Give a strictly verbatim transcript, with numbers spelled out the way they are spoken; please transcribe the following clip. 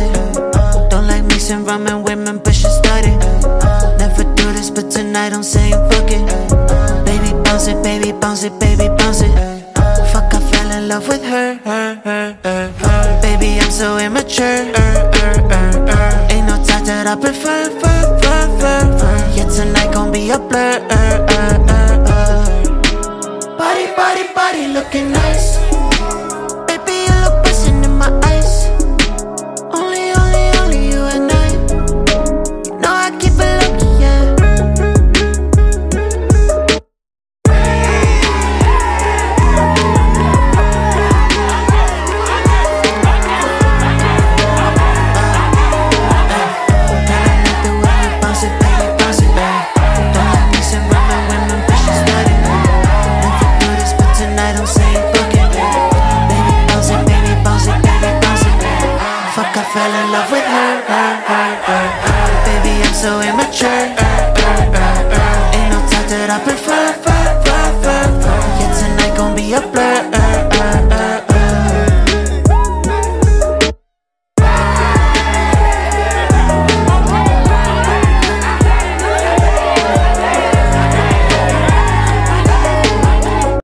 it. Don't like mixing rum and women, but she started. Never do this, but tonight I'm saying fuck it. Baby bounce it, baby bounce it, baby bounce it. Fuck, I fell in love with her, her, her, her, her. Baby, I'm so immature. Ain't no type that I prefer, fur, fur, fur, fur. Yeah, tonight gon' be a blur. Body, body, body looking nice. Baby, you look pressing in my eyes. Only, only, only you and I. You know I keep it lucky, yeah. I fell in love with her, her, her, her, her. Baby, I'm so immature. Ain't no type that I prefer, fur, fur, fur, fur. Yeah, tonight gon' be a blur.